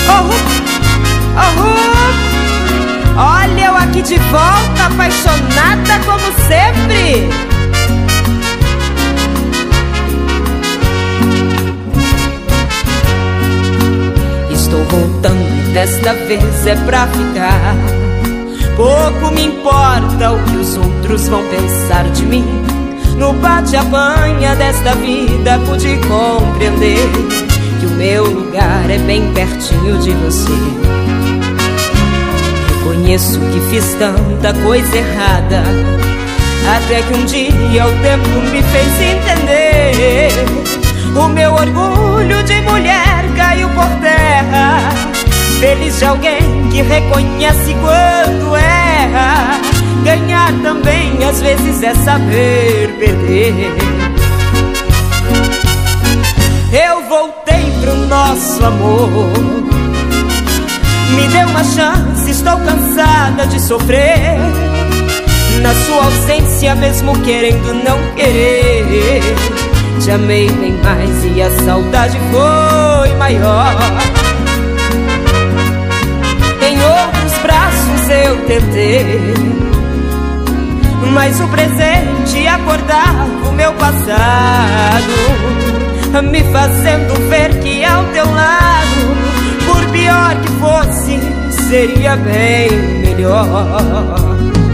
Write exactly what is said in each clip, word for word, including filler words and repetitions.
Oh, oh, olha eu aqui de volta, apaixonada como sempre. Estou voltando e desta vez é pra ficar. Pouco me importa o que os outros vão pensar de mim. No bate-apanha desta vida pude compreender que o meu lugar é bem pertinho de você. Reconheço que fiz tanta coisa errada, até que um dia o tempo me fez entender. O meu orgulho de mulher caiu por terra. Feliz de alguém que reconhece quando erra. Ganhar também às vezes é saber perder. Eu voltei pro nosso amor. Me dê uma chance, estou cansada de sofrer na sua ausência, mesmo querendo não querer. Te amei bem mais e a saudade foi maior. Em outros braços eu tentei, mas o presente acordava o meu passado, me fazendo ver que ao teu lado, por pior que fosse, seria bem melhor.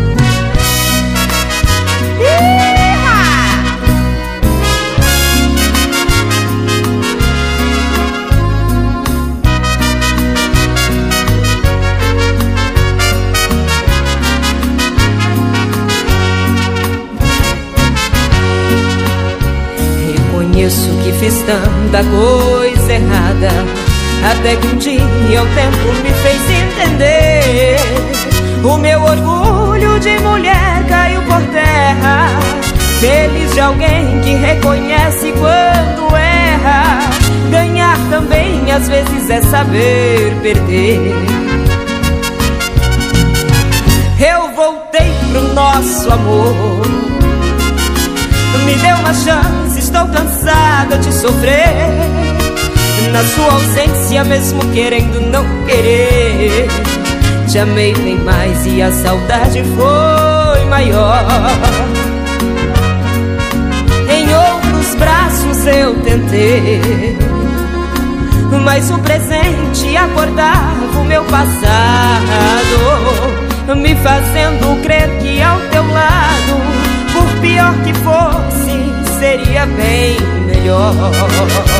Reconheço que fiz tanta coisa errada, até que um dia o tempo me fez entender. O meu orgulho de mulher caiu por terra. Feliz de alguém que reconhece quando erra. Ganhar também às vezes é saber perder. Eu voltei pro nosso amor. Me dê uma chance, estou cansada de sofrer na sua ausência, mesmo querendo não querer. Te amei bem mais e a saudade foi maior. Em outros braços eu tentei, mas o presente acordava o meu passado, me fazendo crer que ao teu lado, por pior que fosse, seria bem melhor.